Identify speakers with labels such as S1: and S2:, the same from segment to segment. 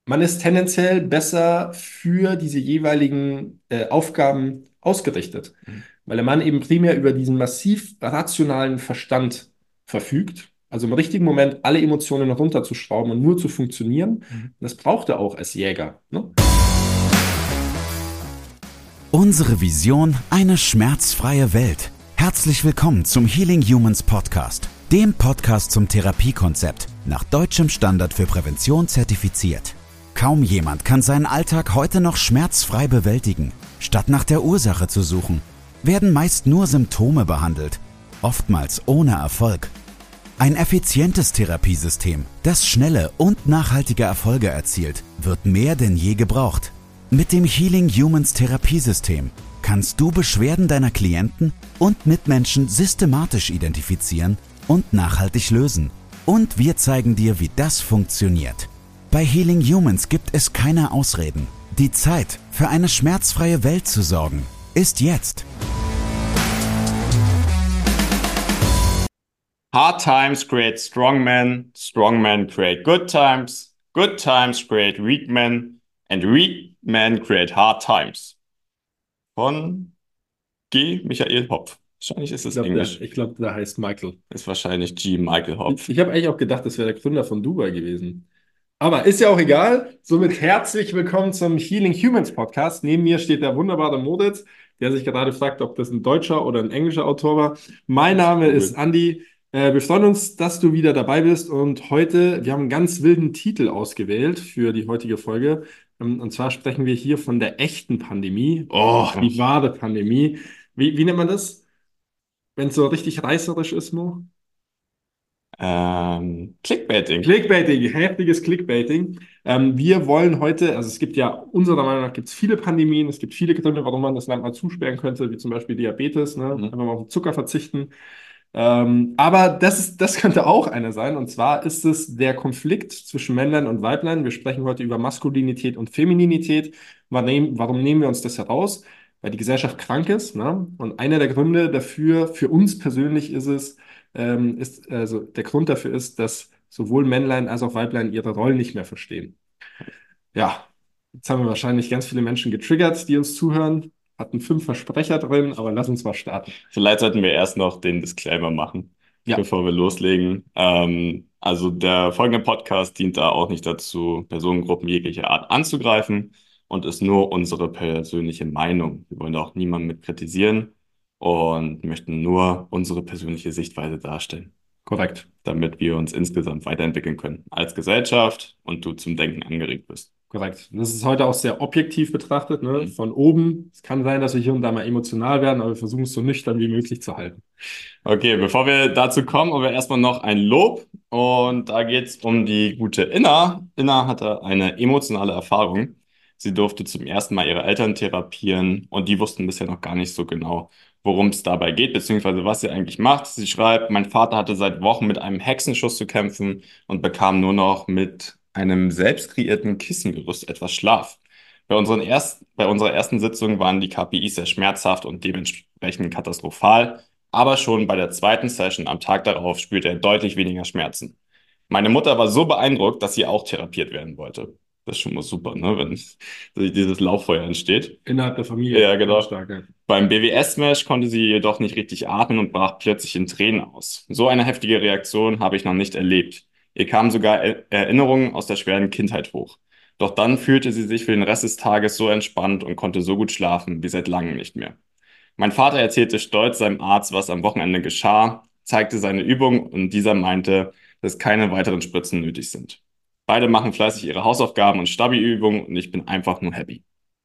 S1: man ist tendenziell besser für diese jeweiligen Aufgaben ausgerichtet,
S2: Mhm.
S1: weil der Mann eben primär über diesen massiv rationalen Verstand verfügt. Also im richtigen Moment alle Emotionen runterzuschrauben und nur zu funktionieren. Und
S2: Mhm.
S1: das braucht er auch als Jäger. Ne?
S3: Unsere Vision: eine schmerzfreie Welt. Herzlich willkommen zum Healing Humans Podcast, dem Podcast zum Therapiekonzept, nach deutschem Standard für Prävention zertifiziert. Kaum jemand kann seinen Alltag heute noch schmerzfrei bewältigen. Statt nach der Ursache zu suchen, werden meist nur Symptome behandelt, oftmals ohne Erfolg. Ein effizientes Therapiesystem, das schnelle und nachhaltige Erfolge erzielt, wird mehr denn je gebraucht. Mit dem Healing Humans Therapiesystem kannst du Beschwerden deiner Klienten und Mitmenschen systematisch identifizieren und nachhaltig lösen. Und wir zeigen dir, wie das funktioniert. Bei Healing Humans gibt es keine Ausreden. Die Zeit, für eine schmerzfreie Welt zu sorgen, ist jetzt.
S2: Hard times create strong men create good times create weak men and weak men create hard times. Von G. Michael Hopf. Wahrscheinlich ist
S1: Ich
S2: es
S1: glaube,
S2: Englisch.
S1: der heißt Michael.
S2: Ist wahrscheinlich G. Michael Hopf.
S1: Ich habe eigentlich auch gedacht, das wäre der Gründer von Dubai gewesen. Aber ist ja auch egal. Somit herzlich willkommen zum Healing Humans Podcast. Neben mir steht der wunderbare Moritz, der sich gerade fragt, ob das ein deutscher oder ein englischer Autor war. Mein Name ist
S2: Google.
S1: Andi. Wir freuen uns, dass du wieder dabei bist. Und heute, wir haben einen ganz wilden Titel ausgewählt für die heutige Folge. Und zwar sprechen wir hier von der echten Pandemie. Oh, die wahre Pandemie. Wie nennt man das, wenn es so richtig reißerisch ist, Mo?
S2: Clickbaiting.
S1: Clickbaiting, heftiges Clickbaiting. Wir wollen heute, also es gibt ja, unserer Meinung nach gibt es viele Pandemien, es gibt viele Gründe, warum man das Land mal zusperren könnte, wie zum Beispiel Diabetes, ne? Einfach
S2: Mhm.
S1: mal auf den Zucker verzichten. Aber das könnte auch eine sein, und zwar ist es der Konflikt zwischen Männlein und Weiblein. Wir sprechen heute über Maskulinität und Femininität. Warum nehmen wir uns das heraus? Weil die Gesellschaft krank ist, ne? Und einer der Gründe dafür, für uns persönlich also der Grund dafür ist, dass sowohl Männlein als auch Weiblein ihre Rollen nicht mehr verstehen. Ja, jetzt haben wir wahrscheinlich ganz viele Menschen getriggert, die uns zuhören. Hatten 5 Versprecher drin, aber lass uns mal starten.
S2: Vielleicht sollten wir erst noch den Disclaimer machen,
S1: Ja,
S2: bevor wir loslegen. Also der folgende Podcast dient da auch nicht dazu, Personengruppen jeglicher Art anzugreifen und ist nur unsere persönliche Meinung. Wir wollen da auch niemanden mit kritisieren und möchten nur unsere persönliche Sichtweise darstellen,
S1: korrekt.
S2: damit wir uns insgesamt weiterentwickeln können als Gesellschaft und du zum Denken angeregt bist.
S1: Korrekt. Das ist heute auch sehr objektiv betrachtet, ne? Von oben. Es kann sein, dass wir hier und da mal emotional werden, aber wir versuchen es so nüchtern wie möglich zu halten.
S2: Okay, bevor wir dazu kommen, haben wir erstmal noch ein Lob. Und da geht es um die gute Inna. Inna hatte eine emotionale Erfahrung. Sie durfte zum ersten Mal ihre Eltern therapieren und die wussten bisher noch gar nicht so genau, worum es dabei geht, beziehungsweise was sie eigentlich macht. Sie schreibt, mein Vater hatte seit Wochen mit einem Hexenschuss zu kämpfen und bekam nur noch mit einem selbst kreierten Kissengerüst etwas Schlaf. Bei unserer ersten Sitzung waren die KPIs sehr schmerzhaft und dementsprechend katastrophal. Aber schon bei der zweiten Session am Tag darauf spürte er deutlich weniger Schmerzen. Meine Mutter war so beeindruckt, dass sie auch therapiert werden wollte. Das ist schon mal super, ne? Wenn dieses Lauffeuer entsteht.
S1: Innerhalb der Familie.
S2: Ja,
S1: Ganz
S2: genau.
S1: stark, ja.
S2: Beim BWS-Smash konnte sie jedoch nicht richtig atmen und brach plötzlich in Tränen aus. So eine heftige Reaktion habe ich noch nicht erlebt. Ihr kamen sogar Erinnerungen aus der schweren Kindheit hoch. Doch dann fühlte sie sich für den Rest des Tages so entspannt und konnte so gut schlafen wie seit langem nicht mehr. Mein Vater erzählte stolz seinem Arzt, was am Wochenende geschah, zeigte seine Übung und dieser meinte, dass keine weiteren Spritzen nötig sind. Beide machen fleißig ihre Hausaufgaben und Stabi-Übungen und ich bin einfach nur happy.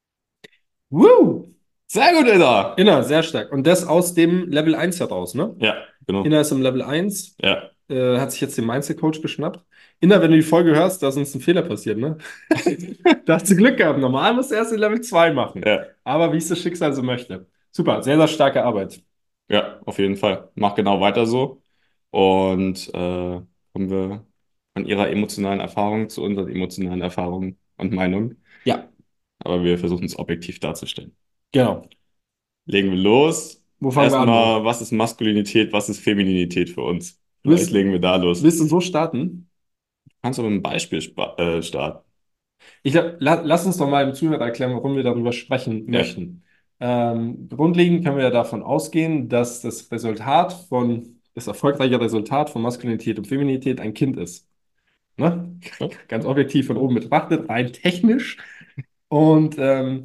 S1: Woo!
S2: Sehr gut, Ida!
S1: Inner, sehr stark. Und das aus dem Level 1 heraus, ne?
S2: Ja, genau.
S1: Inner ist im Level 1,
S2: Ja.
S1: hat sich jetzt den Mindset-Coach geschnappt. Inner, wenn du die Folge hörst, da ist uns ein Fehler passiert, ne? Da hast du Glück gehabt. Normal musst du erst in Level 2 machen.
S2: Ja,
S1: Aber wie es das Schicksal so möchte. Super, sehr, sehr starke Arbeit.
S2: ja, auf jeden Fall. Mach genau weiter so. Und kommen wir von ihrer emotionalen Erfahrung zu unseren emotionalen Erfahrungen und Meinungen.
S1: Ja,
S2: Aber wir versuchen es objektiv darzustellen.
S1: genau.
S2: Legen wir los.
S1: Wo fangen wir an, Mo?
S2: Erstmal, was ist Maskulinität, was ist Femininität für uns? Vielleicht
S1: Willst,
S2: legen wir da los.
S1: willst du so starten?
S2: Kannst du mit einem Beispiel starten?
S1: Lass uns doch mal dem Zuhörer erklären, warum wir darüber sprechen
S2: Ja,
S1: möchten. Grundlegend können wir ja davon ausgehen, dass das erfolgreiche Resultat von Maskulinität und Feminität ein Kind ist. Ne? Ganz objektiv von oben betrachtet, rein technisch. Und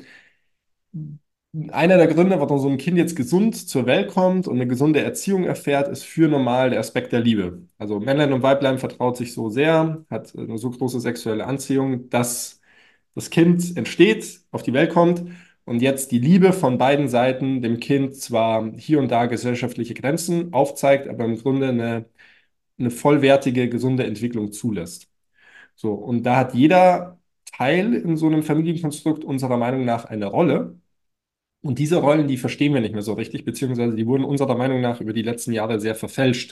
S1: einer der Gründe, warum so ein Kind jetzt gesund zur Welt kommt und eine gesunde Erziehung erfährt, ist für normal der Aspekt der Liebe. Also Männlein und Weiblein vertraut sich so sehr, hat eine so große sexuelle Anziehung, dass das Kind entsteht, auf die Welt kommt und jetzt die Liebe von beiden Seiten dem Kind zwar hier und da gesellschaftliche Grenzen aufzeigt, aber im Grunde eine vollwertige, gesunde Entwicklung zulässt. So, und da hat jeder Teil in so einem Familienkonstrukt unserer Meinung nach eine Rolle. Und diese Rollen, die verstehen wir nicht mehr so richtig, beziehungsweise die wurden unserer Meinung nach über die letzten Jahre sehr verfälscht.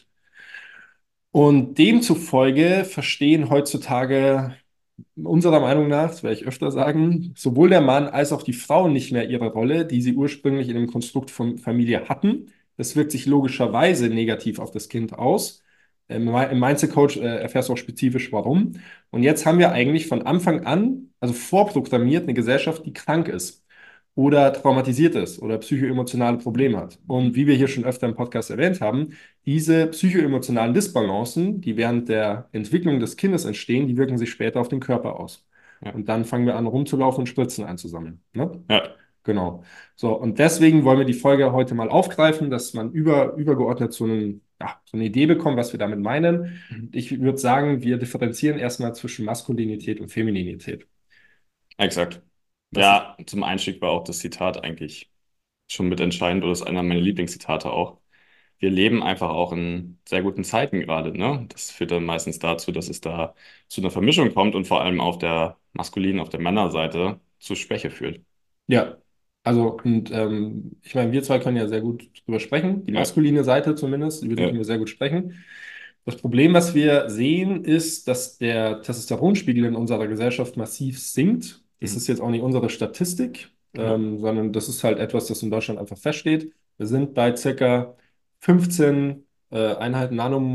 S1: Und demzufolge verstehen heutzutage unserer Meinung nach, das werde ich öfter sagen, sowohl der Mann als auch die Frau nicht mehr ihre Rolle, die sie ursprünglich in dem Konstrukt von Familie hatten. Das wirkt sich logischerweise negativ auf das Kind aus. Im Mindset Coach erfährst du auch spezifisch warum. Und jetzt haben wir eigentlich von Anfang an, also vorprogrammiert, eine Gesellschaft, die krank ist oder traumatisiert ist oder psychoemotionale Probleme hat. Und wie wir hier schon öfter im Podcast erwähnt haben, diese psychoemotionalen Disbalancen, die während der Entwicklung des Kindes entstehen, die wirken sich später auf den Körper aus.
S2: ja,
S1: Und dann fangen wir an, rumzulaufen und Spritzen einzusammeln. Ne?
S2: ja.
S1: Genau. So, und deswegen wollen wir die Folge heute mal aufgreifen, dass man übergeordnet so eine Idee bekommt, was wir damit meinen. Ich würde sagen, wir differenzieren erstmal zwischen Maskulinität und Femininität.
S2: Exakt.
S1: Das ist,
S2: Ja, zum Einstieg war auch das Zitat eigentlich schon mitentscheidend oder ist einer meiner Lieblingszitate auch. Wir leben einfach auch in sehr guten Zeiten gerade, ne? Das führt dann meistens dazu, dass es da zu einer Vermischung kommt und vor allem auf der maskulinen, auf der Männerseite zu Schwäche führt.
S1: ja, also, und ich meine, wir zwei können ja sehr gut drüber sprechen, die
S2: Ja,
S1: maskuline Seite zumindest, über die
S2: ja,
S1: können wir sehr gut sprechen. Das Problem, was wir sehen, ist, dass der Testosteronspiegel in unserer Gesellschaft massiv sinkt. Das
S2: mhm.
S1: ist jetzt auch nicht unsere Statistik,
S2: Ja.
S1: sondern das ist halt etwas, das in Deutschland einfach feststeht. Wir sind bei circa 15 Einheiten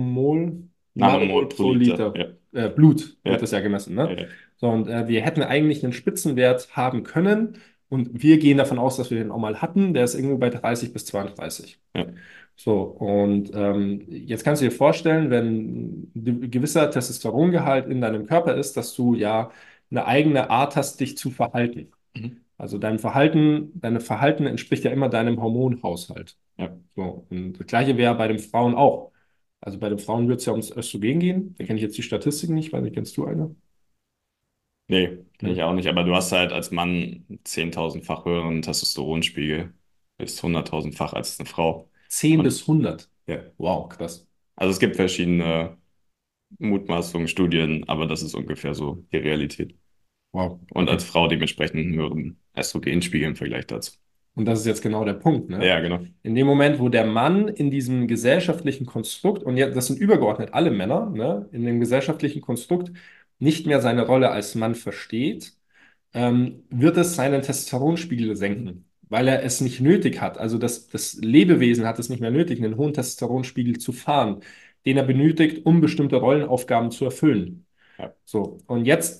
S2: Nanomol
S1: Nanomol
S2: pro
S1: pro
S2: Liter.
S1: Liter
S2: Ja,
S1: Blut wird
S2: ja,
S1: das ja gemessen,
S2: ja,
S1: ne?
S2: ja.
S1: So, und wir hätten eigentlich einen Spitzenwert haben können und wir gehen davon aus, dass wir den auch mal hatten. Der ist irgendwo bei 30 bis 32.
S2: Ja.
S1: So, und jetzt kannst du dir vorstellen, wenn ein gewisser Testosterongehalt in deinem Körper ist, dass du ja eine eigene Art hast, dich zu verhalten.
S2: Mhm.
S1: Also deine Verhalten entspricht ja immer deinem Hormonhaushalt.
S2: Ja.
S1: So, und das Gleiche wäre bei den Frauen auch. Also bei den Frauen wird es ja ums Östrogen gehen. Da kenne ich jetzt die Statistiken nicht, weil nicht, kennst du eine?
S2: Nee, kenne
S1: Hm.
S2: ich auch nicht, aber du hast halt als Mann 10.000-fach höheren Testosteronspiegel, bis 100.000-fach als eine Frau.
S1: 10
S2: Und
S1: bis 100.
S2: ja,
S1: Wow, krass.
S2: also es gibt verschiedene Mutmaßungen, Studien, aber das ist ungefähr so die Realität.
S1: Wow,
S2: Und
S1: okay.
S2: als Frau dementsprechend einen höheren Östrogenspiegel im Vergleich dazu.
S1: Und das ist jetzt genau der Punkt, ne?
S2: Ja, genau.
S1: In dem Moment, wo der Mann in diesem gesellschaftlichen Konstrukt, und jetzt, das sind übergeordnet alle Männer, ne, in dem gesellschaftlichen Konstrukt nicht mehr seine Rolle als Mann versteht, wird es seinen Testosteronspiegel senken, weil er es nicht nötig hat. Also das Lebewesen hat es nicht mehr nötig, einen hohen Testosteronspiegel zu fahren, den er benötigt, um bestimmte Rollenaufgaben zu erfüllen.
S2: Ja.
S1: So, und jetzt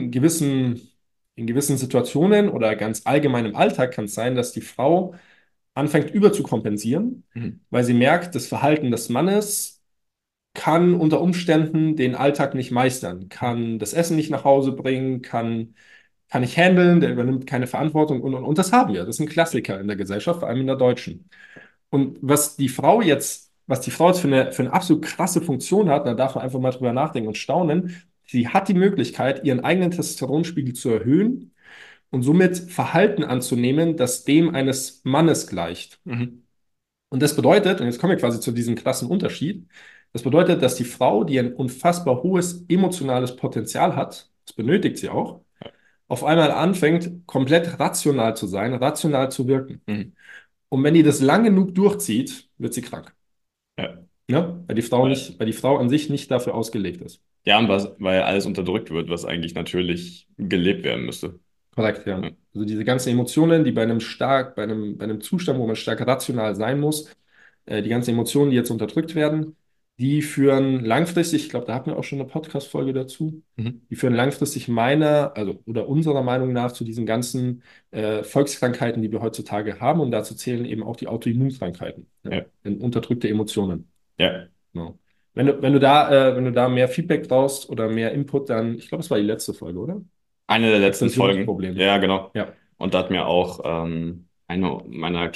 S1: in gewissen Situationen oder ganz allgemein im Alltag kann es sein, dass die Frau anfängt überzukompensieren,
S2: Mhm.
S1: weil sie merkt, das Verhalten des Mannes kann unter Umständen den Alltag nicht meistern, kann das Essen nicht nach Hause bringen, kann nicht handeln, der übernimmt keine Verantwortung und. Das haben wir. Das ist ein Klassiker in der Gesellschaft, vor allem in der deutschen. Und was die Frau jetzt für eine absolut krasse Funktion hat, da darf man einfach mal drüber nachdenken und staunen. Sie hat die Möglichkeit, ihren eigenen Testosteronspiegel zu erhöhen und somit Verhalten anzunehmen, das dem eines Mannes gleicht.
S2: Mhm.
S1: Und das bedeutet, und jetzt kommen wir quasi zu diesem krassen Unterschied, das bedeutet, dass die Frau, die ein unfassbar hohes emotionales Potenzial hat, das benötigt sie auch, auf einmal anfängt, komplett rational zu sein, rational zu wirken.
S2: Mhm.
S1: Und wenn die das lang genug durchzieht, wird sie krank.
S2: Ja.
S1: Ne?
S2: Weil,
S1: Weil die Frau an sich nicht dafür ausgelegt ist.
S2: ja, und weil alles unterdrückt wird, was eigentlich natürlich gelebt werden müsste.
S1: Korrekt, ja.
S2: Ja.
S1: Also diese ganzen Emotionen, die bei einem Zustand, wo man stark rational sein muss, die ganzen Emotionen, die jetzt unterdrückt werden, die führen langfristig, ich glaube, da hatten wir auch schon eine Podcast-Folge dazu, die führen langfristig oder unserer Meinung nach zu diesen ganzen Volkskrankheiten, die wir heutzutage haben. Und dazu zählen eben auch die Autoimmunkrankheiten,
S2: Ja.
S1: Unterdrückte Emotionen.
S2: Ja.
S1: Genau. Wenn du da mehr Feedback brauchst oder mehr Input, dann, ich glaube, es war die letzte Folge, oder?
S2: Eine der letzten Folgen.
S1: Expressionsprobleme.
S2: Ja, genau.
S1: Ja.
S2: Und da hat mir auch eine meiner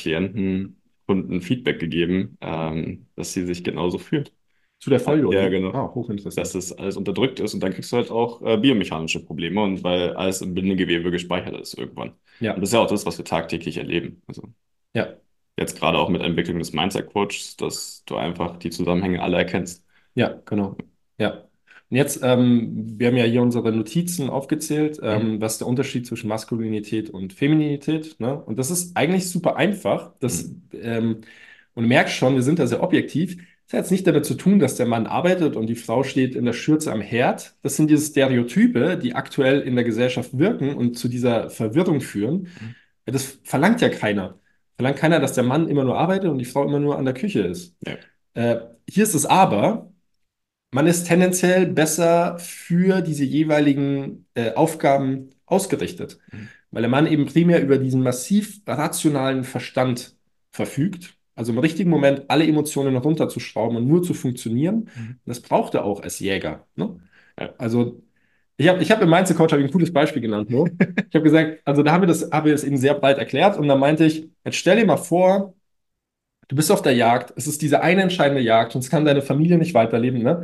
S2: Kunden Feedback gegeben, dass sie sich genauso fühlt.
S1: Zu der Folge, oder?
S2: Ja, genau.
S1: Hochinteressant.
S2: Dass das alles unterdrückt ist und dann kriegst du halt auch biomechanische Probleme und weil alles im Bindegewebe gespeichert ist irgendwann.
S1: Ja.
S2: Und das ist ja auch das, was wir tagtäglich erleben. Also
S1: Ja.
S2: jetzt gerade auch mit der Entwicklung des Mindset-Coaches, dass du einfach die Zusammenhänge alle erkennst.
S1: Ja, genau. Ja. Und jetzt, wir haben ja hier unsere Notizen aufgezählt, was ist der Unterschied zwischen Maskulinität und Femininität, ne? Und das ist eigentlich super einfach. Und du merkst schon, wir sind da sehr objektiv. Das hat jetzt nicht damit zu tun, dass der Mann arbeitet und die Frau steht in der Schürze am Herd. Das sind diese Stereotype, die aktuell in der Gesellschaft wirken und zu dieser Verwirrung führen. Das verlangt ja keiner. Verlangt keiner, dass der Mann immer nur arbeitet und die Frau immer nur an der Küche ist.
S2: Ja.
S1: Hier ist es aber, man ist tendenziell besser für diese jeweiligen Aufgaben ausgerichtet, weil der Mann eben primär über diesen massiv rationalen Verstand verfügt, also im richtigen Moment alle Emotionen runterzuschrauben und nur zu funktionieren. Das braucht er auch als Jäger, ne?
S2: Ja.
S1: Also ich hab im Mindset Coach ein cooles Beispiel genannt, nur. Ich habe gesagt, also da haben wir das eben sehr breit erklärt und dann meinte ich, jetzt stell dir mal vor, du bist auf der Jagd, es ist diese eine entscheidende Jagd, sonst kann deine Familie nicht weiterleben, ne?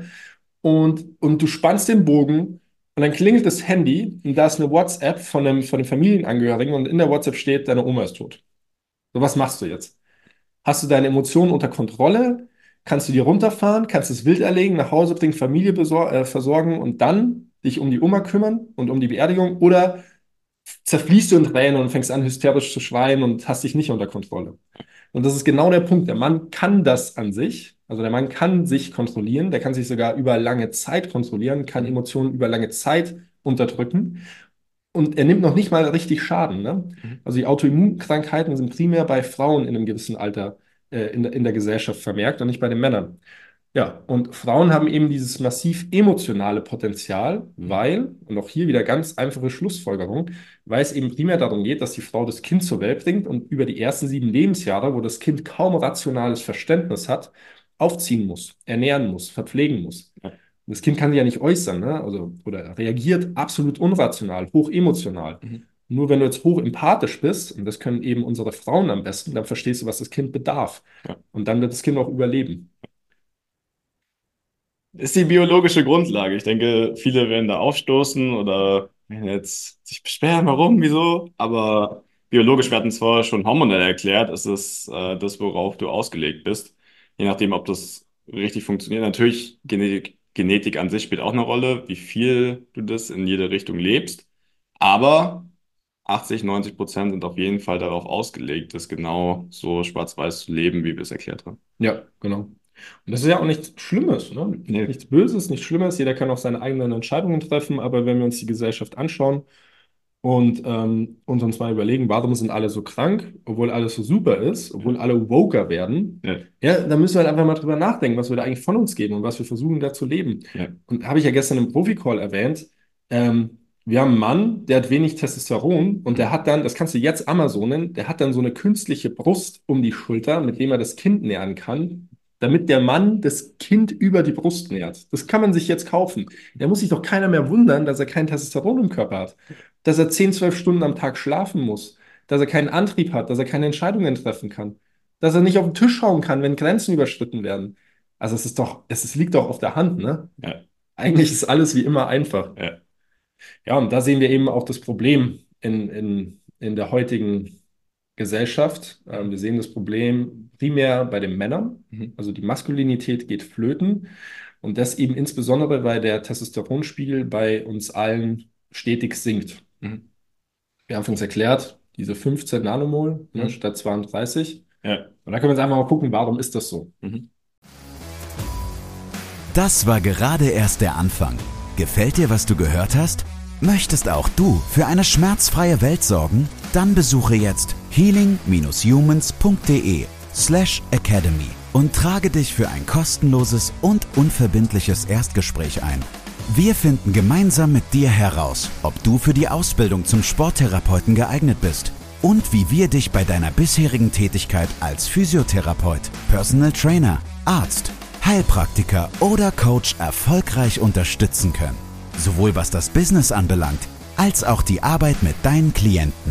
S1: Und du spannst den Bogen und dann klingelt das Handy und da ist eine WhatsApp von dem Familienangehörigen und in der WhatsApp steht, deine Oma ist tot. So, was machst du jetzt? Hast du deine Emotionen unter Kontrolle? Kannst du die runterfahren? Kannst du das Wild erlegen, nach Hause bringen, Familie versorgen und dann dich um die Oma kümmern und um die Beerdigung? Oder zerfließt du in Tränen und fängst an, hysterisch zu schreien und hast dich nicht unter Kontrolle? Und das ist genau der Punkt. Der Mann kann das an sich. Also der Mann kann sich kontrollieren. Der kann sich sogar über lange Zeit kontrollieren, kann Emotionen über lange Zeit unterdrücken. Und er nimmt noch nicht mal richtig Schaden, ne? Also die Autoimmunkrankheiten sind primär bei Frauen in einem gewissen Alter in der Gesellschaft vermerkt und nicht bei den Männern. Ja, und Frauen haben eben dieses massiv emotionale Potenzial, weil, und auch hier wieder ganz einfache Schlussfolgerung, weil es eben primär darum geht, dass die Frau das Kind zur Welt bringt und über die ersten 7 Lebensjahre, wo das Kind kaum rationales Verständnis hat, aufziehen muss, ernähren muss, verpflegen muss.
S2: Ja.
S1: Und das Kind kann sich ja nicht äußern, ne? Oder reagiert absolut unrational, hochemotional. Nur wenn du jetzt hoch empathisch bist, und das können eben unsere Frauen am besten, dann verstehst du, was das Kind bedarf.
S2: Ja.
S1: Und dann wird das Kind auch überleben.
S2: Ist die biologische Grundlage. Ich denke, viele werden da aufstoßen oder werden jetzt sich beschweren, warum, wieso. Aber biologisch, wir hatten es vorher schon hormonell erklärt, ist es das, worauf du ausgelegt bist. Je nachdem, ob das richtig funktioniert. Natürlich, Genetik an sich spielt auch eine Rolle, wie viel du das in jede Richtung lebst. Aber 80-90% sind auf jeden Fall darauf ausgelegt, das genau so schwarz-weiß zu leben, wie wir es erklärt haben.
S1: Ja, genau. Und das ist ja auch nichts Schlimmes, ne?
S2: Nee.
S1: Nichts Böses, nichts Schlimmes. Jeder kann auch seine eigenen Entscheidungen treffen. Aber wenn wir uns die Gesellschaft anschauen und uns mal überlegen, warum sind alle so krank, obwohl alles so super ist, obwohl alle woker werden,
S2: Ja.
S1: dann müssen wir halt einfach mal drüber nachdenken, was wir da eigentlich von uns geben und was wir versuchen, da zu leben.
S2: Ja.
S1: Und habe ich ja gestern im Profi-Call erwähnt, wir haben einen Mann, der hat wenig Testosteron und der hat dann, das kannst du jetzt Amazonen, der hat dann so eine künstliche Brust um die Schulter, mit dem er das Kind nähren kann, damit der Mann das Kind über die Brust nährt. Das kann man sich jetzt kaufen. Da muss sich doch keiner mehr wundern, dass er kein Testosteron im Körper hat, dass er 10, 12 Stunden am Tag schlafen muss, dass er keinen Antrieb hat, dass er keine Entscheidungen treffen kann, dass er nicht auf den Tisch schauen kann, wenn Grenzen überschritten werden. Also es liegt doch auf der Hand, ne?
S2: Ja.
S1: Eigentlich ist alles wie immer einfach.
S2: Ja.
S1: Ja, und da sehen wir eben auch das Problem in der heutigen Gesellschaft. Wir sehen das Problem primär bei den Männern. Also die Maskulinität geht flöten. Und das eben insbesondere, weil der Testosteronspiegel bei uns allen stetig sinkt. Wir haben uns erklärt, diese 15 Nanomol statt 32.
S2: Ja.
S1: Und da können wir jetzt einfach mal gucken, warum ist das so?
S3: Das war gerade erst der Anfang. Gefällt dir, was du gehört hast? Möchtest auch du für eine schmerzfreie Welt sorgen? Dann besuche jetzt healing-humans.de/academy und trage dich für ein kostenloses und unverbindliches Erstgespräch ein. Wir finden gemeinsam mit dir heraus, ob du für die Ausbildung zum Sporttherapeuten geeignet bist und wie wir dich bei deiner bisherigen Tätigkeit als Physiotherapeut, Personal Trainer, Arzt, Heilpraktiker oder Coach erfolgreich unterstützen können. Sowohl was das Business anbelangt, als auch die Arbeit mit deinen Klienten.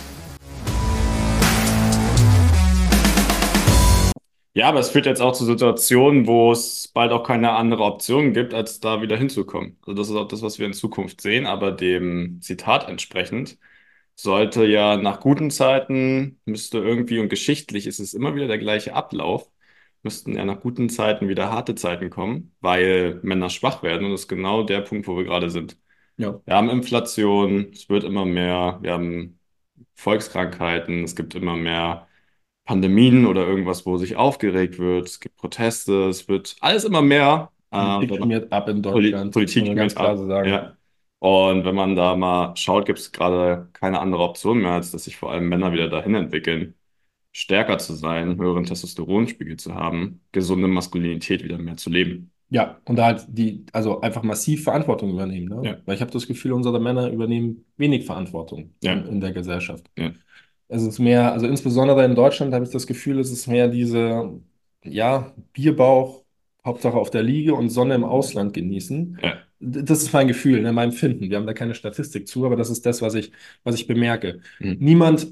S2: Ja, aber es führt jetzt auch zu Situationen, wo es bald auch keine andere Option gibt, als da wieder hinzukommen. Also das ist auch das, was wir in Zukunft sehen, aber dem Zitat entsprechend sollte ja nach guten Zeiten, müsste irgendwie, und geschichtlich ist es immer wieder der gleiche Ablauf, müssten ja nach guten Zeiten wieder harte Zeiten kommen, weil Männer schwach werden und das ist genau der Punkt, wo wir gerade sind.
S1: Ja.
S2: Wir haben Inflation, es wird immer mehr, wir haben Volkskrankheiten, es gibt immer mehr Pandemien oder irgendwas, wo sich aufgeregt wird, es gibt Proteste, es wird alles immer mehr.
S1: Politik schmiert ab in Deutschland, muss
S2: Politik
S1: man ganz
S2: schmiert
S1: klar so
S2: ab,
S1: sagen.
S2: ja. Und wenn man da mal schaut, gibt es gerade keine andere Option mehr, als dass sich vor allem Männer wieder dahin entwickeln, stärker zu sein, höheren Testosteronspiegel zu haben, gesunde Maskulinität wieder mehr zu leben.
S1: Ja, und da halt also einfach massiv Verantwortung übernehmen, ne?
S2: Ja,
S1: Weil ich habe das Gefühl, unsere Männer übernehmen wenig Verantwortung
S2: ja,
S1: in der Gesellschaft.
S2: ja.
S1: Es ist mehr, also insbesondere in Deutschland habe ich das Gefühl, es ist mehr diese, ja, Bierbauch, Hauptsache auf der Liege und Sonne im Ausland genießen.
S2: Ja.
S1: Das ist mein Gefühl, ne, mein Empfinden. Wir haben da keine Statistik zu, aber das ist das, was ich bemerke.
S2: Mhm.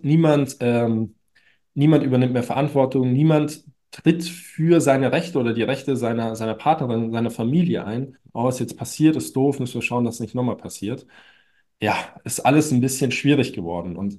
S1: Niemand übernimmt mehr Verantwortung, niemand tritt für seine Rechte oder die Rechte seiner Partnerin, seiner Familie ein. Oh, was jetzt passiert, ist doof, müssen wir schauen, dass es nicht nochmal passiert. Ja, ist alles ein bisschen schwierig geworden. Und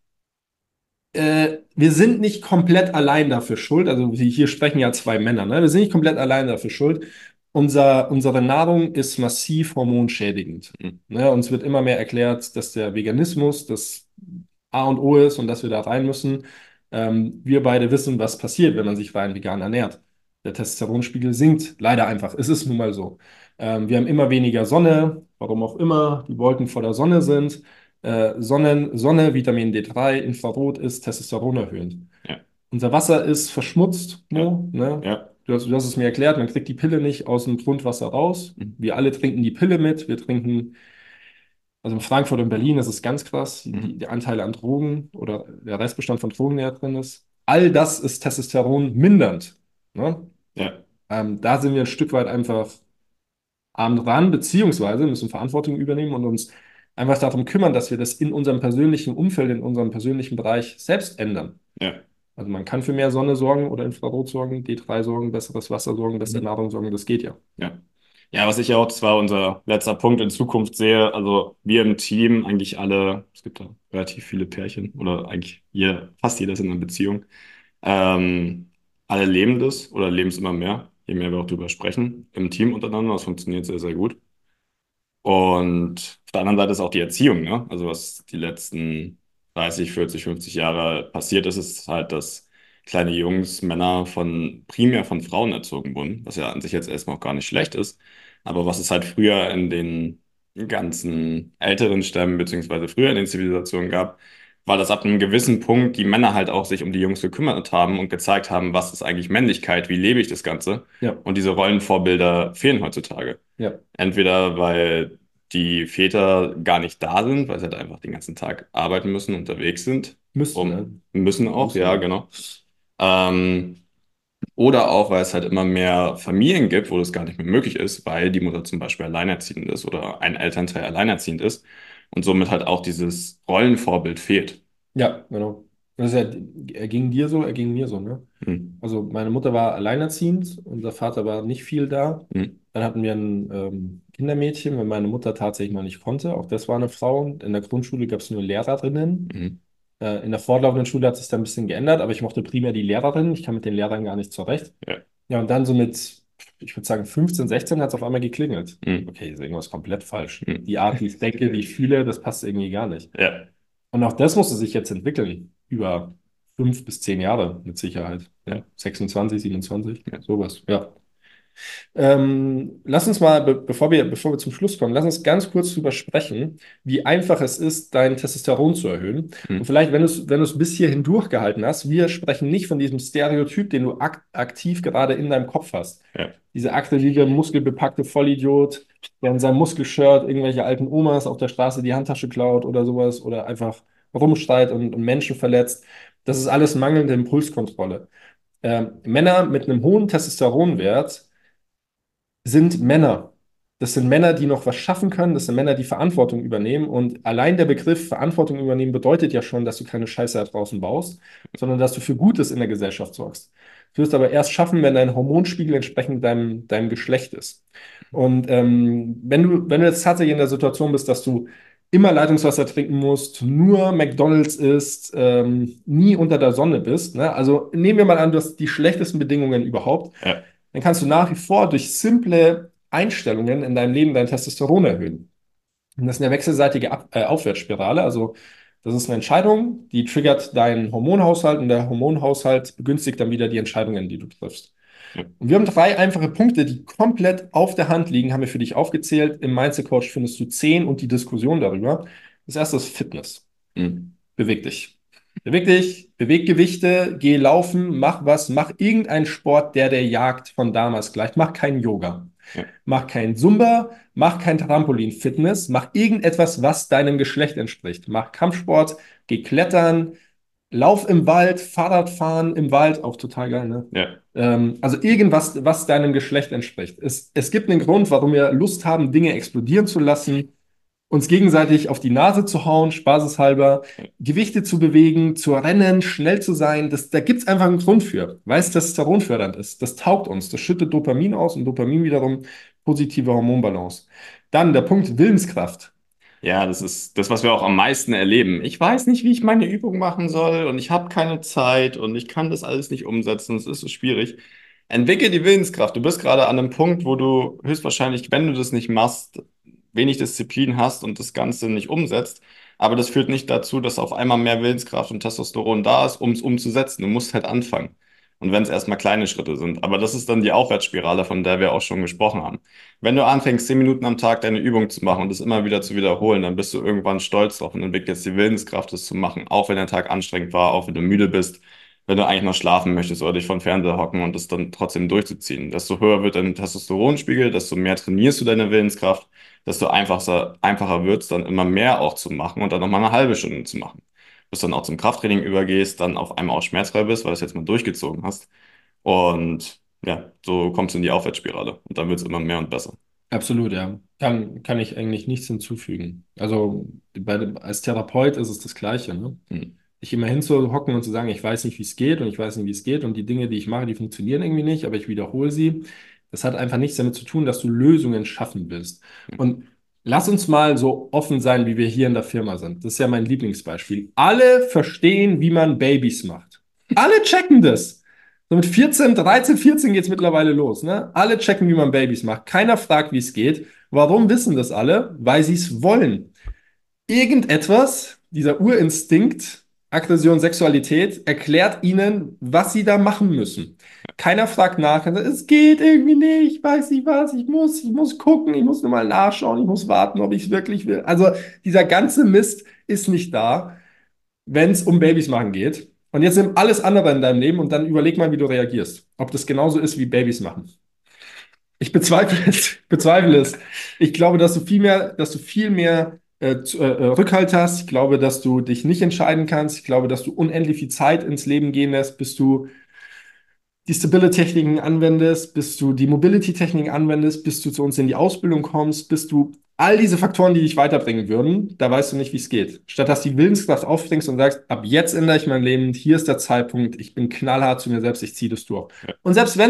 S1: wir sind nicht komplett allein dafür schuld. Also hier sprechen ja zwei Männer, ne? Wir sind nicht komplett allein dafür schuld. Unsere Nahrung ist massiv hormonschädigend.
S2: Mhm.
S1: Ne? Uns wird immer mehr erklärt, dass der Veganismus das A und O ist und dass wir da rein müssen. Wir beide wissen, was passiert, wenn man sich rein vegan ernährt. Der Testosteronspiegel sinkt leider einfach. Es ist nun mal so. Wir haben immer weniger Sonne, warum auch immer die Wolken vor der Sonne sind. Sonne, Vitamin D3, Infrarot ist Testosteron erhöhend.
S2: Ja,
S1: Unser Wasser ist verschmutzt,
S2: ja,
S1: Mo, ne?
S2: ja.
S1: Du hast es mir erklärt, man kriegt die Pille nicht aus dem Grundwasser raus.
S2: Mhm.
S1: Wir alle trinken die Pille mit. Wir trinken, also in Frankfurt und Berlin, das ist ganz krass,
S2: Mhm.
S1: die Anteile an Drogen oder der Restbestand von Drogen, der da drin ist. All das ist Testosteron mindernd. Ne?
S2: Ja,
S1: Da sind wir ein Stück weit einfach arm dran, beziehungsweise müssen Verantwortung übernehmen und uns einfach darum kümmern, dass wir das in unserem persönlichen Umfeld, in unserem persönlichen Bereich selbst ändern.
S2: ja.
S1: Also man kann für mehr Sonne sorgen oder Infrarot sorgen, D3 sorgen, besseres Wasser sorgen, bessere
S2: Mhm.
S1: Nahrung sorgen, das geht ja.
S2: Ja. Ja, was ich ja auch, das war unser letzter Punkt in Zukunft sehe, also wir im Team, eigentlich alle, es gibt da relativ viele Pärchen oder eigentlich fast jeder ist in einer Beziehung, ähm, alle leben das oder leben es immer mehr, je mehr wir auch drüber sprechen, im Team untereinander, das funktioniert sehr, sehr gut. Und auf der anderen Seite ist auch die Erziehung, ne? Also was die letzten 30, 40, 50 Jahre passiert ist, ist halt, dass kleine Jungs, Männer primär von Frauen erzogen wurden, was ja an sich jetzt erstmal auch gar nicht schlecht ist. Aber was es halt früher in den ganzen älteren Stämmen, beziehungsweise früher in den Zivilisationen gab, war, dass ab einem gewissen Punkt die Männer halt auch sich um die Jungs gekümmert haben und gezeigt haben, was ist eigentlich Männlichkeit, wie lebe ich das Ganze.
S1: Ja,
S2: Und diese Rollenvorbilder fehlen heutzutage.
S1: ja.
S2: Entweder weil die Väter gar nicht da sind, weil sie halt einfach den ganzen Tag arbeiten müssen, unterwegs sind,
S1: Müssten, ne?
S2: müssen auch,
S1: Müssen,
S2: ja,
S1: ja.
S2: genau. Ähm, oder auch, weil es halt immer mehr Familien gibt, wo das gar nicht mehr möglich ist, weil die Mutter zum Beispiel alleinerziehend ist oder ein Elternteil alleinerziehend ist und somit halt auch dieses Rollenvorbild fehlt.
S1: Ja, genau. Das ist ja, er ging dir so, er ging mir so, ne?
S2: Hm.
S1: Also meine Mutter war alleinerziehend, unser Vater war nicht viel da.
S2: Hm.
S1: Dann hatten wir ein Kindermädchen, weil meine Mutter tatsächlich noch nicht konnte. Auch das war eine Frau. Und in der Grundschule gab es nur Lehrerinnen.
S2: Hm.
S1: In der fortlaufenden Schule hat sich da ein bisschen geändert, aber ich mochte primär die Lehrerinnen. Ich kam mit den Lehrern gar nicht zurecht.
S2: Ja.
S1: Ja, und dann so mit, ich würde sagen, 15, 16 hat es auf einmal geklingelt.
S2: Hm.
S1: Okay, ist irgendwas komplett falsch.
S2: Hm.
S1: Die Art, wie ich denke, wie ich fühle, das passt irgendwie gar nicht.
S2: Ja.
S1: Und auch das musste sich jetzt entwickeln. Über 5 bis 10 Jahre mit Sicherheit.
S2: Ja.
S1: Ja, 26, 27,
S2: Ja.
S1: sowas. Ja. Lass uns mal, bevor wir zum Schluss kommen, lass uns ganz kurz drüber sprechen, wie einfach es ist, dein Testosteron zu erhöhen. Und
S2: Hm.
S1: vielleicht, wenn du es bis hierhin durchgehalten hast, wir sprechen nicht von diesem Stereotyp, den du aktiv gerade in deinem Kopf hast.
S2: Ja.
S1: Dieser akrilige, muskelbepackte Vollidiot, der in seinem Muskelshirt irgendwelche alten Omas auf der Straße die Handtasche klaut oder sowas oder einfach rumschreit und Menschen verletzt. Das ist alles mangelnde Impulskontrolle. Männer mit einem hohen Testosteronwert sind Männer. Das sind Männer, die noch was schaffen können. Das sind Männer, die Verantwortung übernehmen. Und allein der Begriff Verantwortung übernehmen bedeutet ja schon, dass du keine Scheiße da draußen baust, sondern dass du für Gutes in der Gesellschaft sorgst. Du wirst aber erst schaffen, wenn dein Hormonspiegel entsprechend deinem Geschlecht ist. Und wenn du jetzt tatsächlich in der Situation bist, dass du immer Leitungswasser trinken musst, nur McDonald's isst, nie unter der Sonne bist, ne? Also nehmen wir mal an, du hast die schlechtesten Bedingungen überhaupt,
S2: Ja.
S1: dann kannst du nach wie vor durch simple Einstellungen in deinem Leben dein Testosteron erhöhen. Und das ist eine wechselseitige Aufwärtsspirale. Also das ist eine Entscheidung, die triggert deinen Hormonhaushalt und der Hormonhaushalt begünstigt dann wieder die Entscheidungen, die du triffst.
S2: Ja.
S1: Und wir haben 3 einfache Punkte, die komplett auf der Hand liegen, haben wir für dich aufgezählt. Im Mindset Coach findest du 10 und die Diskussion darüber. Das erste ist Fitness.
S2: Hm.
S1: Beweg dich. Beweg dich, beweg Gewichte, geh laufen, mach was, mach irgendeinen Sport, der Jagd von damals gleicht. Mach kein Yoga,
S2: Ja.
S1: mach kein Zumba, mach kein Trampolin-Fitness, mach irgendetwas, was deinem Geschlecht entspricht. Mach Kampfsport, geh klettern, lauf im Wald, Fahrradfahren im Wald, auch total geil, ne?
S2: Ja.
S1: Also irgendwas, was deinem Geschlecht entspricht. Es gibt einen Grund, warum wir Lust haben, Dinge explodieren zu lassen, uns gegenseitig auf die Nase zu hauen, spaßeshalber, Gewichte zu bewegen, zu rennen, schnell zu sein. Da gibt es einfach einen Grund für, weil es testosteronfördernd ist. Das taugt uns. Das schüttet Dopamin aus und Dopamin wiederum positive Hormonbalance. Dann der Punkt Willenskraft.
S2: Ja, das ist das, was wir auch am meisten erleben. Ich weiß nicht, wie ich meine Übung machen soll und ich habe keine Zeit und ich kann das alles nicht umsetzen. Es ist so schwierig. Entwickel die Willenskraft. Du bist gerade an einem Punkt, wo du höchstwahrscheinlich, wenn du das nicht machst, wenig Disziplin hast und das Ganze nicht umsetzt. Aber das führt nicht dazu, dass auf einmal mehr Willenskraft und Testosteron da ist, um es umzusetzen. Du musst halt anfangen. Und wenn es erstmal kleine Schritte sind. Aber das ist dann die Aufwärtsspirale, von der wir auch schon gesprochen haben. Wenn du anfängst, 10 Minuten am Tag deine Übung zu machen und das immer wieder zu wiederholen, dann bist du irgendwann stolz drauf und entwickelst die Willenskraft, das zu machen. Auch wenn der Tag anstrengend war, auch wenn du müde bist, wenn du eigentlich noch schlafen möchtest oder dich vor den Fernseher hocken und das dann trotzdem durchzuziehen. Desto höher wird dein Testosteronspiegel, desto mehr trainierst du deine Willenskraft, desto einfacher wird es dann immer mehr auch zu machen und dann nochmal eine halbe Stunde zu machen. Bis du dann auch zum Krafttraining übergehst, dann auf einmal auch schmerzfrei bist, weil du es jetzt mal durchgezogen hast. Und ja, so kommst du in die Aufwärtsspirale und dann wird es immer mehr und besser.
S1: Absolut, ja. Kann ich eigentlich nichts hinzufügen. Also als Therapeut ist es das Gleiche, ne?
S2: Hm.
S1: Sich immer hinzuhocken und zu sagen, ich weiß nicht, wie es geht und ich weiß nicht, wie es geht und die Dinge, die ich mache, die funktionieren irgendwie nicht, aber ich wiederhole sie. Das hat einfach nichts damit zu tun, dass du Lösungen schaffen willst. Und lass uns mal so offen sein, wie wir hier in der Firma sind. Das ist ja mein Lieblingsbeispiel. Alle verstehen, wie man Babys macht. Alle checken das. So mit 14, 13, 14 geht es mittlerweile los, ne? Alle checken, wie man Babys macht. Keiner fragt, wie es geht. Warum wissen das alle? Weil sie es wollen. Irgendetwas, dieser Urinstinkt, Aggression, Sexualität, erklärt ihnen, was sie da machen müssen. Keiner fragt nach. Es geht irgendwie nicht, ich weiß nicht was, ich muss gucken, ich muss nur mal nachschauen, ich muss warten, ob ich es wirklich will. Also dieser ganze Mist ist nicht da, wenn es um Babys machen geht. Und jetzt nimm alles andere in deinem Leben und dann überleg mal, wie du reagierst. Ob das genauso ist wie Babys machen. Ich bezweifle es. Bezweifle es. Ich glaube, dass du viel mehr Rückhalt hast. Ich glaube, dass du dich nicht entscheiden kannst. Ich glaube, dass du unendlich viel Zeit ins Leben gehen lässt, bis du die Stability-Techniken anwendest, bis du die Mobility-Techniken anwendest, bis du zu uns in die Ausbildung kommst, bis du all diese Faktoren, die dich weiterbringen würden, da weißt du nicht, wie es geht. Statt dass du die Willenskraft aufbringst und sagst, ab jetzt ändere ich mein Leben, hier ist der Zeitpunkt, ich bin knallhart zu mir selbst, ich ziehe das durch. Und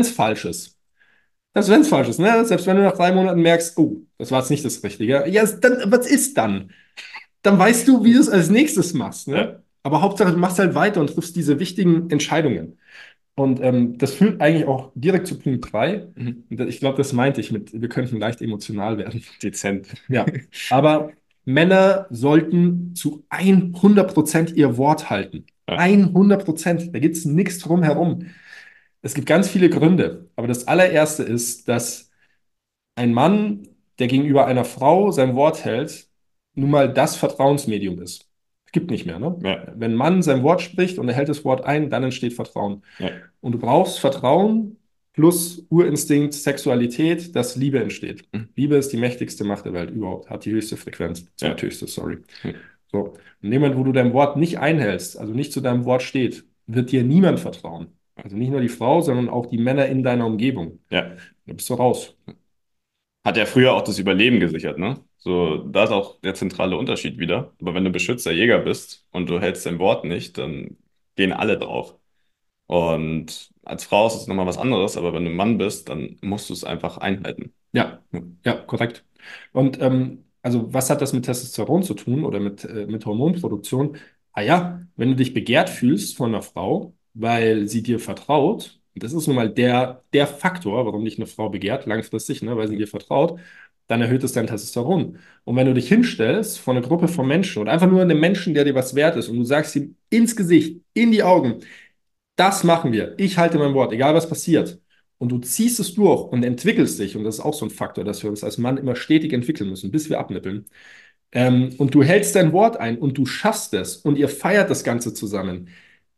S1: selbst wenn es falsch ist, ne? Selbst wenn du nach 3 Monaten merkst, oh, das war jetzt nicht das Richtige, ja, dann, was ist dann? Dann weißt du, wie du es als nächstes machst, ne?
S2: Ja.
S1: Aber Hauptsache, du machst halt weiter und triffst diese wichtigen Entscheidungen. Und das führt eigentlich auch direkt zu Punkt 3.
S2: Mhm.
S1: Und ich glaube, das meinte ich mit, wir könnten leicht emotional werden.
S2: Dezent.
S1: Ja, aber Männer sollten zu 100% ihr Wort halten.
S2: Ja.
S1: 100%. Da gibt es nichts drum herum. Es gibt ganz viele Gründe, aber das allererste ist, dass ein Mann, der gegenüber einer Frau sein Wort hält, nun mal das Vertrauensmedium ist. Es gibt nicht mehr, ne?
S2: Ja,
S1: Wenn ein Mann sein Wort spricht und er hält das Wort ein, dann entsteht Vertrauen.
S2: ja,
S1: Und du brauchst Vertrauen plus Urinstinkt, Sexualität, dass Liebe entsteht.
S2: mhm,
S1: Liebe ist die mächtigste Macht der Welt überhaupt, hat die höchste Frequenz,
S2: ja,
S1: zweithöchste, sorry.
S2: mhm,
S1: So. In dem Moment, wo du dein Wort nicht einhältst, also nicht zu deinem Wort steht, wird dir niemand vertrauen. Also nicht nur die Frau, sondern auch die Männer in deiner Umgebung.
S2: ja.
S1: Da bist du raus.
S2: Hat ja früher auch das Überleben gesichert, ne? So, da ist auch der zentrale Unterschied wieder. Aber wenn du beschützter Jäger bist und du hältst dein Wort nicht, dann gehen alle drauf. Und als Frau ist es nochmal was anderes, aber wenn du ein Mann bist, dann musst du es einfach einhalten.
S1: Ja, ja, korrekt. Und also was hat das mit Testosteron zu tun oder mit Hormonproduktion? Ah ja, wenn du dich begehrt fühlst von einer Frau, weil sie dir vertraut, und das ist nun mal der Faktor, warum dich eine Frau begehrt, langfristig, ne, weil sie dir vertraut, dann erhöht es dein Testosteron. Und wenn du dich hinstellst vor einer Gruppe von Menschen oder einfach nur einem Menschen, der dir was wert ist, und du sagst ihm ins Gesicht, in die Augen, das machen wir. Ich halte mein Wort, egal was passiert. Und du ziehst es durch und entwickelst dich. Und das ist auch so ein Faktor, dass wir uns als Mann immer stetig entwickeln müssen, bis wir abnippeln. Und du hältst dein Wort ein und du schaffst es und ihr feiert das Ganze zusammen.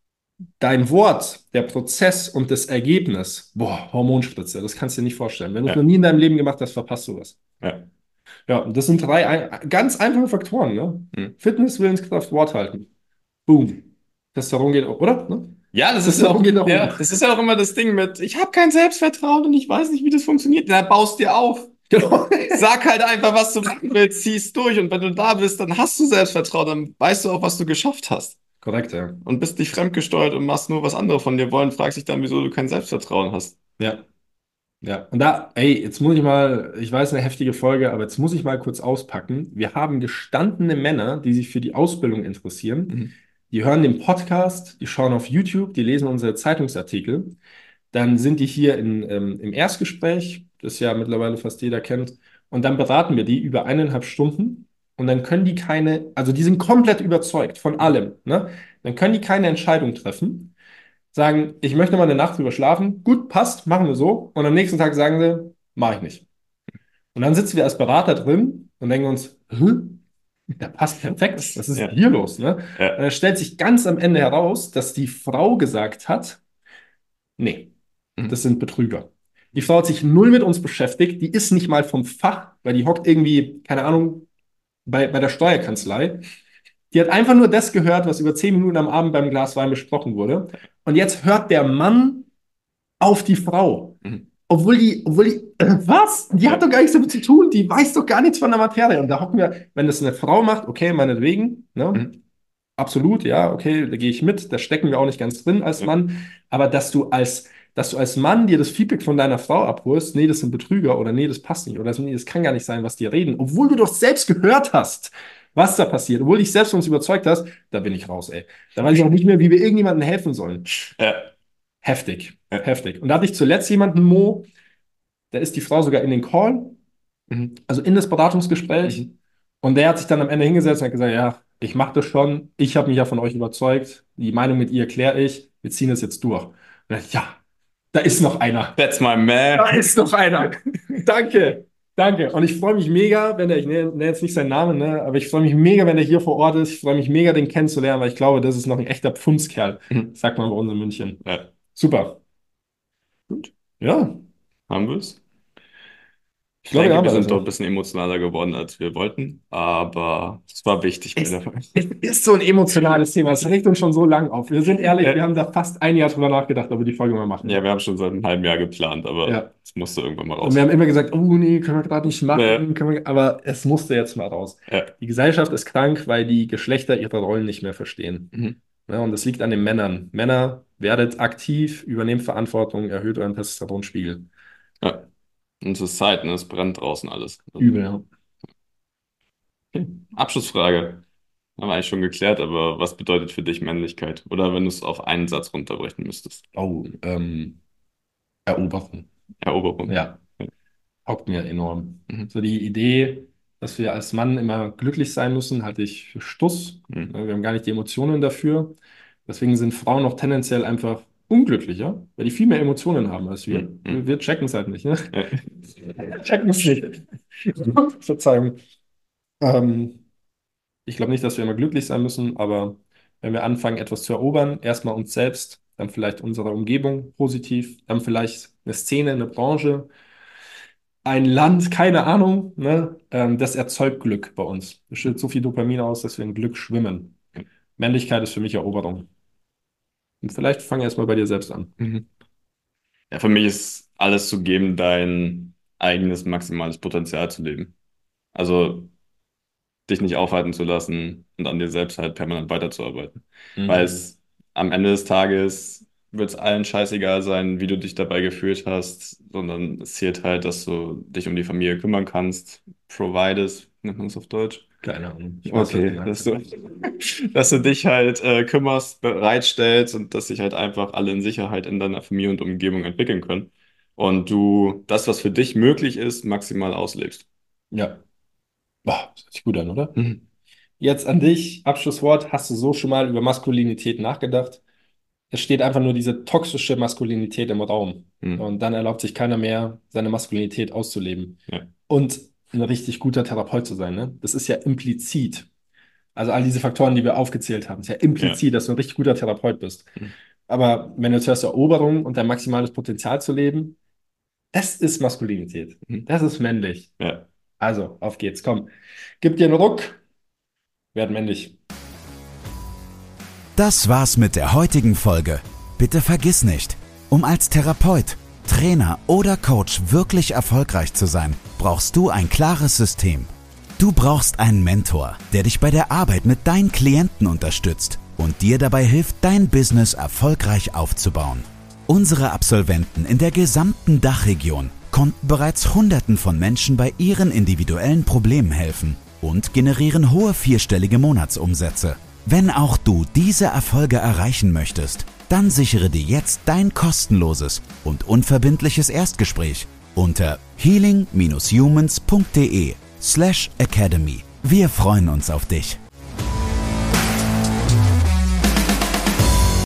S1: Dein Wort, der Prozess und das Ergebnis, boah, Hormonspritze, das kannst du dir nicht vorstellen. Wenn du es noch
S2: Ja,
S1: nie in deinem Leben gemacht hast, verpasst du was.
S2: ja.
S1: Ja, und das sind drei ganz einfache Faktoren, ne?
S2: Hm.
S1: Fitness, Willenskraft, Wort halten. Boom. Testosteron geht auch, oder? Ne?
S2: Ja, das ist
S1: Testosteron
S2: auch,
S1: geht nach
S2: ja,
S1: oben.
S2: das ist ja auch immer das Ding mit, ich habe kein Selbstvertrauen und ich weiß nicht, wie das funktioniert. Da baust dir auf.
S1: Genau.
S2: Sag halt einfach, was du machen willst, zieh's durch und wenn du da bist, dann hast du Selbstvertrauen, dann weißt du auch, was du geschafft hast
S1: Korrekt, ja.
S2: und bist nicht fremdgesteuert und machst nur, was andere von dir wollen, fragst dich dann, wieso du kein Selbstvertrauen hast.
S1: Ja, ja. Und da, ey, jetzt muss ich mal, ich weiß, eine heftige Folge, aber jetzt muss ich mal kurz auspacken. Wir haben gestandene Männer, die sich für die Ausbildung interessieren.
S2: Mhm.
S1: Die hören den Podcast, die schauen auf YouTube, die lesen unsere Zeitungsartikel. Dann sind die hier im Erstgespräch, das ja mittlerweile fast jeder kennt. Und dann beraten wir die über 1,5 Stunden. Und dann können die keine, also die sind komplett überzeugt von allem, ne? Dann können die keine Entscheidung treffen, sagen, ich möchte mal eine Nacht drüber schlafen. Gut, passt, machen wir so. Und am nächsten Tag sagen sie, mache ich nicht. Und dann sitzen wir als Berater drin und denken uns, der passt perfekt. Was ist
S2: Ja,
S1: hier los, ne? Und
S2: ja,
S1: dann stellt sich ganz am Ende heraus, dass die Frau gesagt hat, nee,
S2: mhm.
S1: das sind Betrüger. Die Frau hat sich null mit uns beschäftigt, die ist nicht mal vom Fach, weil die hockt irgendwie, keine Ahnung, bei der Steuerkanzlei. Die hat einfach nur das gehört, was über 10 Minuten am Abend beim Glas Wein besprochen wurde. Und jetzt hört der Mann auf die Frau.
S2: Mhm.
S1: Was? Die hat
S2: Ja,
S1: doch gar nichts damit zu tun, die weiß doch gar nichts von der Materie. Und da hocken wir, wenn das eine Frau macht, okay, meinetwegen, ne?
S2: mhm.
S1: Absolut, ja, okay, da gehe ich mit, da stecken wir auch nicht ganz drin als
S2: Ja,
S1: Mann. Aber dass du als Mann dir das Feedback von deiner Frau abholst, nee, das sind Betrüger oder nee, das passt nicht oder nee, das kann gar nicht sein, was die reden, obwohl du doch selbst gehört hast, was da passiert, obwohl dich selbst von uns überzeugt hast, da bin ich raus, ey. Da weiß ich auch nicht mehr, wie wir irgendjemandem helfen sollen.
S2: ja,
S1: Heftig,
S2: ja,
S1: heftig. Und da hatte ich zuletzt jemanden, Mo, da ist die Frau sogar in den Call,
S2: mhm.
S1: also in das Beratungsgespräch.
S2: Mhm.
S1: Und der hat sich dann am Ende hingesetzt und hat gesagt, ja, ich mache das schon, ich habe mich ja von euch überzeugt, die Meinung mit ihr kläre ich, wir ziehen das jetzt durch. Und dann, ja, da ist noch einer.
S2: That's my man.
S1: Da ist noch einer. Danke, danke. Und ich freue mich mega, wenn er, ich nenne jetzt nicht seinen Namen, ne, aber ich freue mich mega, wenn er hier vor Ort ist. Ich freue mich mega, den kennenzulernen, weil ich glaube, das ist noch ein echter Pfundskerl,
S2: Mhm.
S1: sagt man bei uns in München.
S2: Ja,
S1: Super.
S2: gut,
S1: Ja,
S2: haben wir es.
S1: ich
S2: Ich
S1: glaube, ja,
S2: denke, wir sind doch
S1: also.
S2: ein bisschen emotionaler geworden, als wir wollten, aber es war wichtig bei
S1: Es,
S2: der Folge.
S1: es ist so ein emotionales Thema. Es regt uns schon so lang auf. Wir sind ehrlich, wir
S2: Ja,
S1: haben da fast ein Jahr drüber nachgedacht, ob wir die Folge mal
S2: ja,
S1: machen.
S2: wir haben schon seit einem halben Jahr geplant, aber
S1: Ja.
S2: es musste irgendwann mal
S1: Und wir
S2: raus.
S1: haben immer gesagt, oh nee, können wir gerade nicht
S2: Ja,
S1: machen, aber es musste jetzt mal raus.
S2: ja,
S1: Die Gesellschaft ist krank, weil die Geschlechter ihre Rollen nicht mehr verstehen.
S2: mhm.
S1: Ja, und das liegt an den Männern. Männer, werdet aktiv, übernehmt Verantwortung, erhöht euren Testosteronspiegel.
S2: Ja. Und es ist Zeit, ne? Es brennt draußen alles. Also,
S1: Übel, ja.
S2: okay. Abschlussfrage. Haben wir eigentlich schon geklärt, aber was bedeutet für dich Männlichkeit? Oder wenn du es auf einen Satz runterbrechen müsstest?
S1: Oh, Eroberung.
S2: Eroberung.
S1: Ja. Taugt mir enorm.
S2: Mhm.
S1: So die Idee, dass wir als Mann immer glücklich sein müssen, halte ich für Stuss.
S2: Mhm.
S1: Wir haben gar nicht die Emotionen dafür. Deswegen sind Frauen auch tendenziell einfach unglücklicher, weil die viel mehr Emotionen haben als wir.
S2: Mhm.
S1: Wir checken es halt nicht, ne?
S2: Ja.
S1: Checken es nicht. Verzeihung. Ähm, Ich glaube nicht, dass wir immer glücklich sein müssen, aber wenn wir anfangen, etwas zu erobern, erstmal uns selbst, dann vielleicht unsere Umgebung positiv, dann vielleicht eine Szene, eine Branche, ein Land, keine Ahnung, ne? Das erzeugt Glück bei uns. Es schüttet so viel Dopamin aus, dass wir in Glück schwimmen. Männlichkeit ist für mich Eroberung. Und vielleicht fang erstmal bei dir selbst an.
S2: Mhm. Ja, für mich ist alles zu geben, dein eigenes maximales Potenzial zu leben. Also dich nicht aufhalten zu lassen und an dir selbst halt permanent weiterzuarbeiten. Weil
S1: Mhm.
S2: es am Ende des Tages wird es allen scheißegal sein, wie du dich dabei gefühlt hast, sondern es zählt halt, dass du dich um die Familie kümmern kannst. Providest, nennt man es auf Deutsch.
S1: Keine Ahnung. Ich weiß, was du
S2: Okay,
S1: meinst.
S2: dass du dich halt kümmerst, bereitstellst und dass sich halt einfach alle in Sicherheit in deiner Familie und Umgebung entwickeln können. Und du das, was für dich möglich ist, maximal auslebst.
S1: Ja. Boah, das hört sich gut an, oder?
S2: Mhm.
S1: Jetzt an dich, Abschlusswort. Hast du so schon mal über Maskulinität nachgedacht? Es steht einfach nur diese toxische Maskulinität im Raum.
S2: Mhm.
S1: Und dann erlaubt sich keiner mehr, seine Maskulinität auszuleben.
S2: Ja.
S1: Und ein richtig guter Therapeut zu sein, ne? Das ist ja implizit. Also all diese Faktoren, die wir aufgezählt haben, ist ja
S2: Ja.
S1: implizit, dass du ein richtig guter Therapeut bist.
S2: Mhm.
S1: Aber wenn du jetzt hörst, Eroberung und dein maximales Potenzial zu leben, das ist Maskulinität.
S2: Mhm.
S1: Das ist männlich.
S2: Ja.
S1: Also, auf geht's, komm. Gib dir einen Ruck, werd männlich.
S3: Das war's mit der heutigen Folge. Bitte vergiss nicht, um als Therapeut, Trainer oder Coach wirklich erfolgreich zu sein, brauchst du ein klares System. Du brauchst einen Mentor, der dich bei der Arbeit mit deinen Klienten unterstützt und dir dabei hilft, dein Business erfolgreich aufzubauen. Unsere Absolventen in der gesamten Dachregion konnten bereits Hunderten von Menschen bei ihren individuellen Problemen helfen und generieren hohe vierstellige Monatsumsätze. Wenn auch du diese Erfolge erreichen möchtest, dann sichere dir jetzt dein kostenloses und unverbindliches Erstgespräch unter healing-humans.de/academy. Wir freuen uns auf dich.